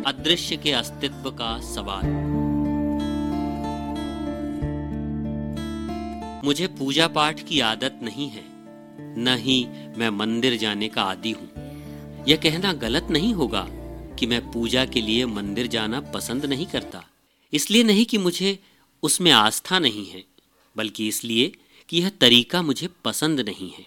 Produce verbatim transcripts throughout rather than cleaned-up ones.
अदृश्य के अस्तित्व का सवाल। मुझे पूजा पाठ की आदत नहीं है, न ही मैं मंदिर जाने का आदी हूं। यह कहना गलत नहीं होगा कि मैं पूजा के लिए मंदिर जाना पसंद नहीं करता। इसलिए नहीं कि मुझे उसमें आस्था नहीं है, बल्कि इसलिए कि यह तरीका मुझे पसंद नहीं है।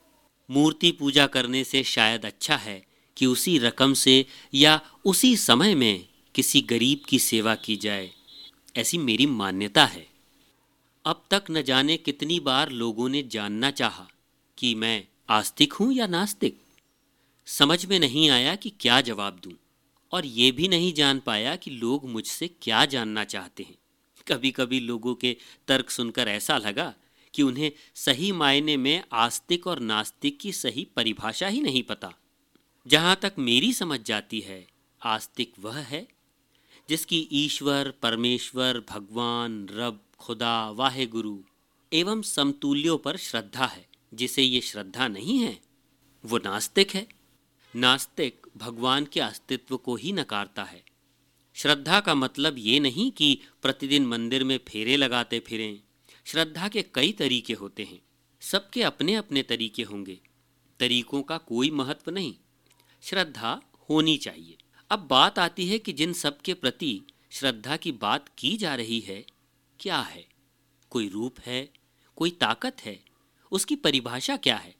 मूर्ति पूजा करने से शायद अच्छा है कि उसी रकम से या उसी समय में किसी गरीब की सेवा की जाए, ऐसी मेरी मान्यता है। अब तक न जाने कितनी बार लोगों ने जानना चाहा कि मैं आस्तिक हूं या नास्तिक। समझ में नहीं आया कि क्या जवाब दूं, और ये भी नहीं जान पाया कि लोग मुझसे क्या जानना चाहते हैं। कभी कभी लोगों के तर्क सुनकर ऐसा लगा कि उन्हें सही मायने में आस्तिक और नास्तिक की सही परिभाषा ही नहीं पता। जहां तक मेरी समझ जाती है, आस्तिक वह है जिसकी ईश्वर, परमेश्वर, भगवान, रब, खुदा, वाहे गुरु एवं समतुल्यों पर श्रद्धा है। जिसे ये श्रद्धा नहीं है वो नास्तिक है। नास्तिक भगवान के अस्तित्व को ही नकारता है। श्रद्धा का मतलब ये नहीं कि प्रतिदिन मंदिर में फेरे लगाते फिरें। श्रद्धा के कई तरीके होते हैं, सबके अपने अपने तरीके होंगे। तरीकों का कोई महत्व नहीं, श्रद्धा होनी चाहिए। अब बात आती है कि जिन सब के प्रति श्रद्धा की बात की जा रही है, क्या है? कोई रूप है, कोई ताकत है? उसकी परिभाषा क्या है?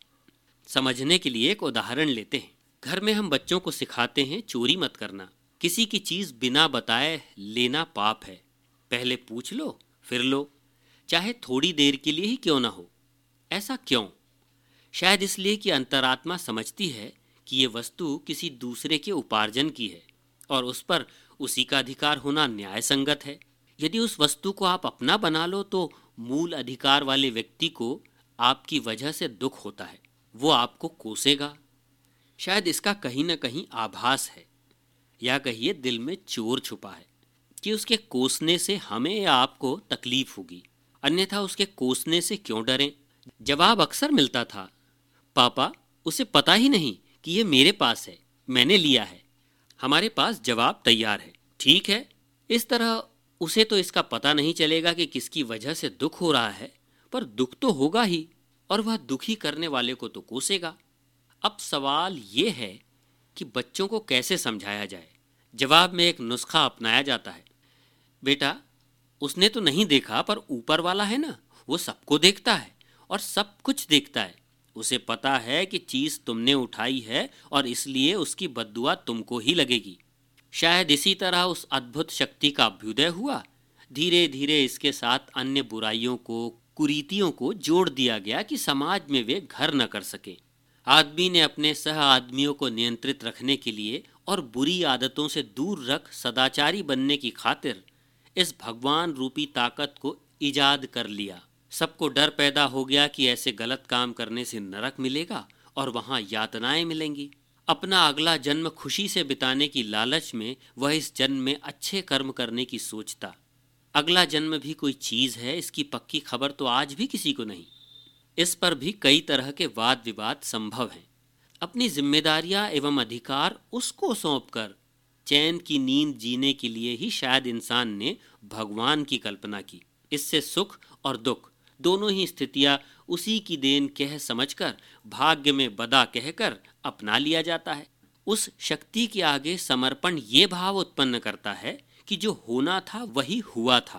समझने के लिए एक उदाहरण लेते हैं। घर में हम बच्चों को सिखाते हैं चोरी मत करना। किसी की चीज बिना बताए लेना पाप है। पहले पूछ लो फिर लो, चाहे थोड़ी देर के लिए ही क्यों ना हो। ऐसा क्यों? शायद इसलिए कि अंतरात्मा समझती है कि ये वस्तु किसी दूसरे के उपार्जन की है और उस पर उसी का अधिकार होना न्याय संगत है। यदि उस वस्तु को आप अपना बना लो तो मूल अधिकार वाले व्यक्ति को आपकी वजह से दुख होता है, वो आपको कोसेगा। शायद इसका कहीं ना कहीं आभास है, या कहिए दिल में चोर छुपा है कि उसके कोसने से हमें या आपको तकलीफ होगी, अन्यथा उसके कोसने से क्यों डरें। जवाब अक्सर मिलता था, पापा उसे पता ही नहीं कि ये मेरे पास है, मैंने लिया है। हमारे पास जवाब तैयार है। ठीक है, इस तरह उसे तो इसका पता नहीं चलेगा कि किसकी वजह से दुख हो रहा है, पर दुख तो होगा ही, और वह दुखी करने वाले को तो कोसेगा। अब सवाल ये है कि बच्चों को कैसे समझाया जाए। जवाब में एक नुस्खा अपनाया जाता है, बेटा उसने तो नहीं देखा, पर ऊपर वाला है ना, वो सबको देखता है और सब कुछ देखता है। उसे पता है कि चीज तुमने उठाई है और इसलिए उसकी बद्दुआ तुमको ही लगेगी। शायद इसी तरह उस अद्भुत शक्ति का अभ्युदय हुआ। धीरे धीरे इसके साथ अन्य बुराइयों को, कुरीतियों को जोड़ दिया गया कि समाज में वे घर न कर सके। आदमी ने अपने सह आदमियों को नियंत्रित रखने के लिए और बुरी आदतों से दूर रख सदाचारी बनने की खातिर इस भगवान रूपी ताकत को इजाद कर लिया। सबको डर पैदा हो गया कि ऐसे गलत काम करने से नरक मिलेगा और वहां यातनाएं मिलेंगी। अपना अगला जन्म खुशी से बिताने की लालच में वह इस जन्म में अच्छे कर्म करने की सोचता। अगला जन्म भी कोई चीज है, इसकी पक्की खबर तो आज भी किसी को नहीं। इस पर भी कई तरह के वाद विवाद संभव हैं। अपनी जिम्मेदारियां एवं अधिकार उसको सौंपकर चैन की नींद जीने के लिए ही शायद इंसान ने भगवान की कल्पना की। इससे सुख और दुख दोनों ही स्थितियां उसी की देन कह समझकर भाग्य में बदा कहकर अपना लिया जाता है। उस शक्ति के आगे समर्पण ये भाव उत्पन्न करता है कि जो होना था वही हुआ था।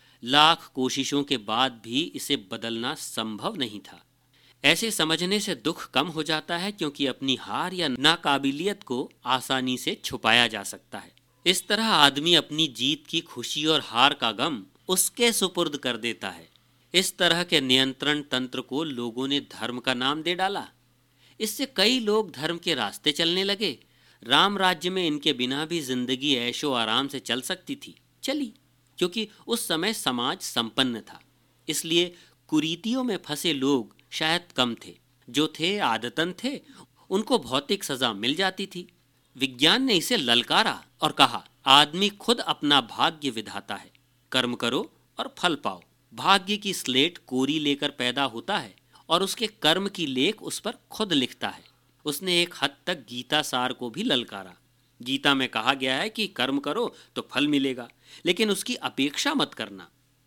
लाख कोशिशों के बाद भी इसे बदलना संभव नहीं था। ऐसे समझने से दुख कम हो जाता है, क्योंकि अपनी हार या नाकाबिलियत को आसानी से छुपाया जा सकता है। इस तरह आदमी अपनी जीत की खुशी और हार का गम उसके सुपुर्द कर देता है। इस तरह के नियंत्रण तंत्र को लोगों ने धर्म का नाम दे डाला। इससे कई लोग धर्म के रास्ते चलने लगे। राम राज्य में इनके बिना भी जिंदगी ऐशो आराम से चल सकती थी, चली, क्योंकि उस समय समाज संपन्न था। इसलिए कुरीतियों में फंसे लोग शायद कम थे। जो थे आदतन थे, उनको भौतिक सजा मिल जाती थी। विज्ञान ने इसे ललकारा और कहा, आदमी खुद अपना भाग्य विधाता है, कर्म करो और फल पाओ। भाग्य की स्लेट कोरी लेकर पैदा होता है और उसके कर्म की लेख उस पर खुद लिखता है। उसने एक हद तक गीता सार को भी ललकारा। गीता में कहा गया है कि कर्म करो तो फल मिलेगा, लेकिन उसकी अपेक्षा मत करना।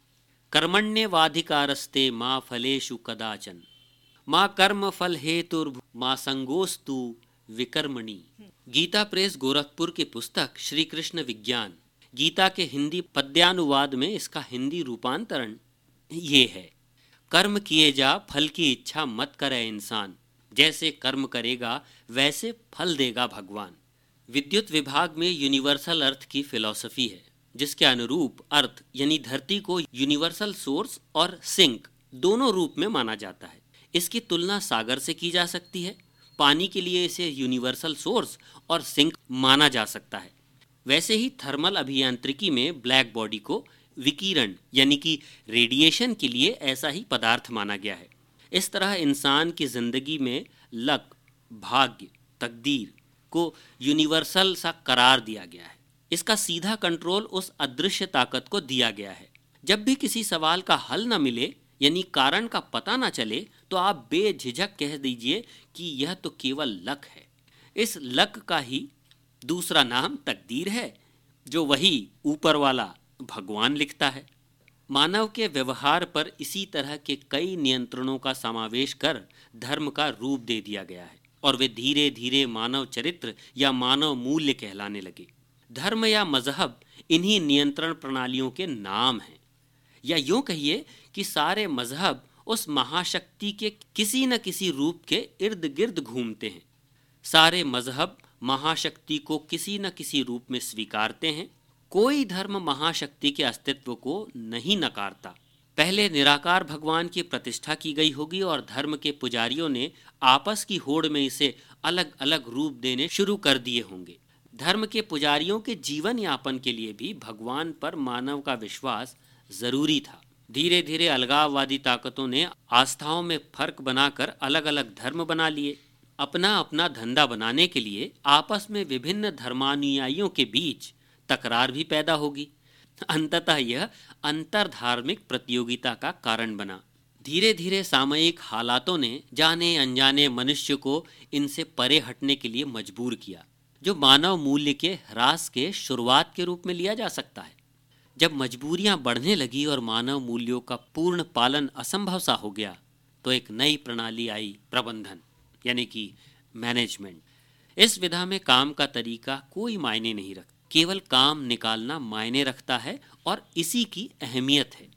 कर्मण्येवाधिकारस्ते माँ फलेषु कदाचन माँ कर्म फल हेतुर् माँ संगोस्तु विकर्मणि। गीता प्रेस गोरखपुर की पुस्तक श्री कृष्ण विज्ञान गीता के हिंदी पद्यानुवाद में इसका हिंदी रूपांतरण ये है, कर्म किए जा फल की इच्छा मत करे इंसान, जैसे कर्म करेगा वैसे फल देगा भगवान। विद्युत विभाग में यूनिवर्सल अर्थ की फिलॉसफी है, जिसके अनुरूप अर्थ यानी धरती को यूनिवर्सल सोर्स और सिंक दोनों रूप में माना जाता है। इसकी तुलना सागर से की जा सकती है। पानी के लिए इसे यूनिवर्सल सोर्स और सिंक माना जा सकता है। वैसे ही थर्मल अभियांत्रिकी में ब्लैक बॉडी को विकिरण यानी कि रेडिएशन के लिए ऐसा ही पदार्थ माना गया है। इस तरह इंसान की जिंदगी में लक, भाग्य, तकदीर को यूनिवर्सल सा करार दिया गया है। इसका सीधा कंट्रोल उस अदृश्य ताकत को दिया गया है। जब भी किसी सवाल का हल न मिले यानी कारण का पता न चले, तो आप बेझिझक कह दीजिए कि यह तो केवल लक है। इस लक का ही दूसरा नाम तकदीर है, जो वही ऊपर वाला भगवान लिखता है। मानव के व्यवहार पर इसी तरह के कई नियंत्रणों का समावेश कर धर्म का रूप दे दिया गया है, और वे धीरे धीरे मानव चरित्र या मानव मूल्य कहलाने लगे। धर्म या मजहब इन्हीं नियंत्रण प्रणालियों के नाम हैं, या यूं कहिए कि सारे मजहब उस महाशक्ति के किसी न किसी रूप के इर्द गिर्द घूमते हैं। सारे मजहब महाशक्ति को किसी न किसी रूप में स्वीकारते हैं। कोई धर्म महाशक्ति के अस्तित्व को नहीं नकारता। पहले निराकार भगवान की प्रतिष्ठा की गई होगी और धर्म के पुजारियों ने आपस की होड़ में इसे अलग अलग रूप देने शुरू कर दिए होंगे। धर्म के पुजारियों के जीवन यापन के लिए भी भगवान पर मानव का विश्वास जरूरी था। धीरे धीरे अलगाववादी ताकतों ने आस्थाओं में फर्क बनाकर अलग अलग धर्म बना लिए। अपना अपना धंधा बनाने के लिए आपस में विभिन्न धर्मानुयायियों के बीच तकरार भी पैदा होगी। अंततः यह अंतरधार्मिक प्रतियोगिता का कारण बना। धीरे धीरे सामयिक हालातों ने जाने अनजाने मनुष्य को इनसे परे हटने के लिए मजबूर किया, जो मानव मूल्य के ह्रास के शुरुआत के रूप में लिया जा सकता है। जब मजबूरियां बढ़ने लगी और मानव मूल्यों का पूर्ण पालन असंभव सा हो गया, तो एक नई प्रणाली आई, प्रबंधन यानी कि मैनेजमेंट। इस विधा में काम का तरीका कोई मायने नहीं रखता, केवल काम निकालना मायने रखता है, और इसी की अहमियत है।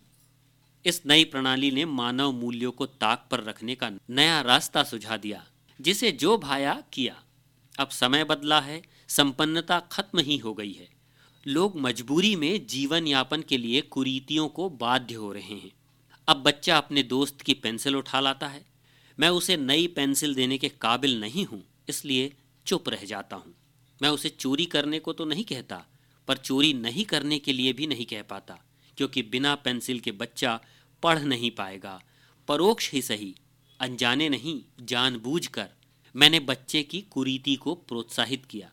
इस नई प्रणाली ने मानव मूल्यों को ताक पर रखने का नया रास्ता सुझा दिया, जिसे जो भाया किया। अब समय बदला है, संपन्नता खत्म ही हो गई है। लोग मजबूरी में जीवन यापन के लिए कुरीतियों को बाध्य हो रहे हैं। अब बच्चा अपने दोस्त की पेंसिल उठा लाता है, मैं उसे नई पेंसिल देने के काबिल नहीं हूँ, इसलिए चुप रह जाता हूँ। मैं उसे चोरी करने को तो नहीं कहता, पर चोरी नहीं करने के लिए भी नहीं कह पाता, क्योंकि बिना पेंसिल के बच्चा पढ़ नहीं पाएगा। परोक्ष ही सही, अनजाने नहीं जानबूझकर मैंने बच्चे की कुरीति को प्रोत्साहित किया।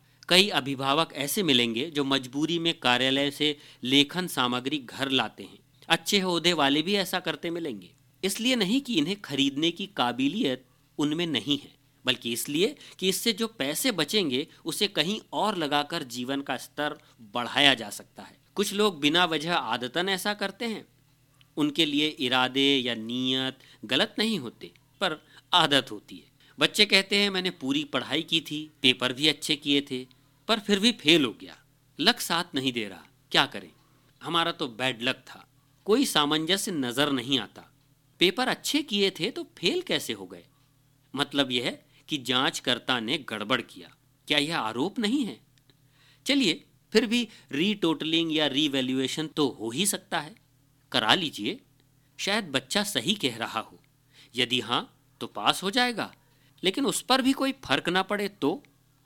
कई अभिभावक ऐसे मिलेंगे जो मजबूरी में कार्यालय से लेखन सामग्री घर लाते हैं। अच्छे ओहदे वाले भी ऐसा करते मिलेंगे। इसलिए नहीं कि इन्हें खरीदने की काबिलियत उनमें नहीं है, बल्कि इसलिए कि इससे जो पैसे बचेंगे उसे कहीं और लगाकर जीवन का स्तर बढ़ाया जा सकता है। कुछ लोग बिना वजह आदतन ऐसा करते हैं। उनके लिए इरादे या नीयत गलत नहीं होते, पर आदत होती है। बच्चे कहते हैं मैंने पूरी पढ़ाई की थी, पेपर भी अच्छे किए थे, पर फिर भी फेल हो गया। लक साथ नहीं दे रहा, क्या करें? हमारा तो बैड लक था। कोई सामंजस्य नजर नहीं आता। पेपर अच्छे किए थे तो फेल कैसे हो गए? मतलब यह है कि जांचकर्ता ने गड़बड़ किया। क्या यह आरोप नहीं है? चलिए, फिर भी रीटोटलिंग या रीवैल्यूएशन तो हो ही सकता है, करा लीजिए। शायद बच्चा सही कह रहा हो। यदि हाँ तो पास हो जाएगा, लेकिन उस पर भी कोई फर्क ना पड़े तो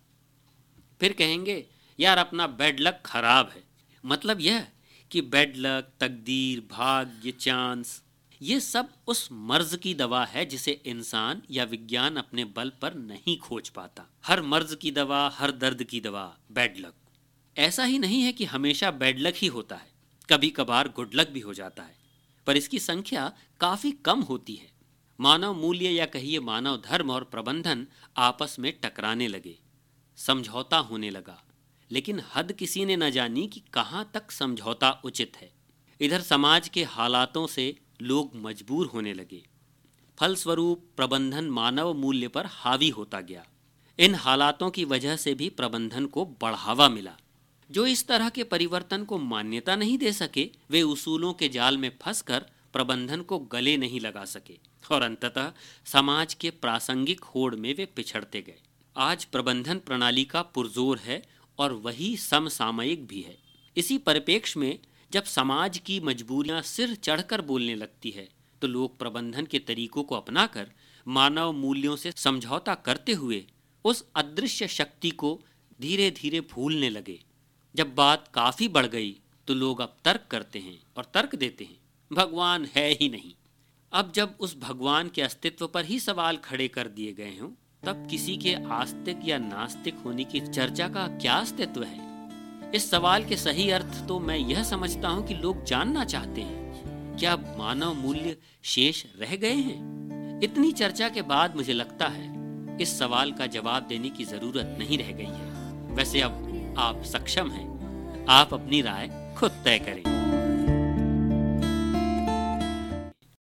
फिर कहेंगे यार अपना बैड लक खराब है। मतलब यह कि बैड लक, तकदीर, भाग्य, चांस, ये सब उस मर्ज की दवा है जिसे इंसान या विज्ञान अपने बल पर नहीं खोज पाता। हर मर्ज की दवा, हर दर्द की दवा बैड लक। ऐसा ही नहीं है कि हमेशा बैड लक ही होता है, कभी कभार गुड लक भी हो जाता है, पर इसकी संख्या काफी कम होती है। मानव मूल्य या कहिए मानव धर्म और प्रबंधन आपस में टकराने लगे। समझौता होने लगा, लेकिन हद किसी ने न जानी कि कहाँ तक समझौता उचित है। इधर समाज के हालातों से लोग मजबूर होने लगे। फलस्वरूप प्रबंधन मानव मूल्य पर हावी होता गया। इन हालातों की वजह से भी प्रबंधन को बढ़ावा मिला। जो इस तरह के परिवर्तन को मान्यता नहीं दे सके, वे उसूलों के जाल में फंसकर प्रबंधन को गले नहीं लगा सके और अंततः समाज के प्रासंगिक होड़ में वे पिछड़ते गए। आज प्रबंधन प्रणाली का पुरजोर है और वही समसामयिक भी है। इसी परिप्रेक्ष्य में जब समाज की मजबूरियां सिर चढ़कर बोलने लगती है, तो लोग प्रबंधन के तरीकों को अपनाकर मानव मूल्यों से समझौता करते हुए उस अदृश्य शक्ति को धीरे धीरे भूलने लगे। जब बात काफी बढ़ गई तो लोग अब तर्क करते हैं और तर्क देते हैं, भगवान है ही नहीं। अब जब उस भगवान के अस्तित्व पर ही सवाल खड़े कर दिए गए हों, तब किसी के आस्तिक या नास्तिक होने की चर्चा का क्या अस्तित्व है? इस सवाल के सही अर्थ तो मैं यह समझता हूं कि लोग जानना चाहते हैं, क्या मानव मूल्य शेष रह गए हैं? इतनी चर्चा के बाद मुझे लगता है इस सवाल का जवाब देने की जरूरत नहीं रह गई है। वैसे अब आप सक्षम हैं, आप अपनी राय खुद तय करें।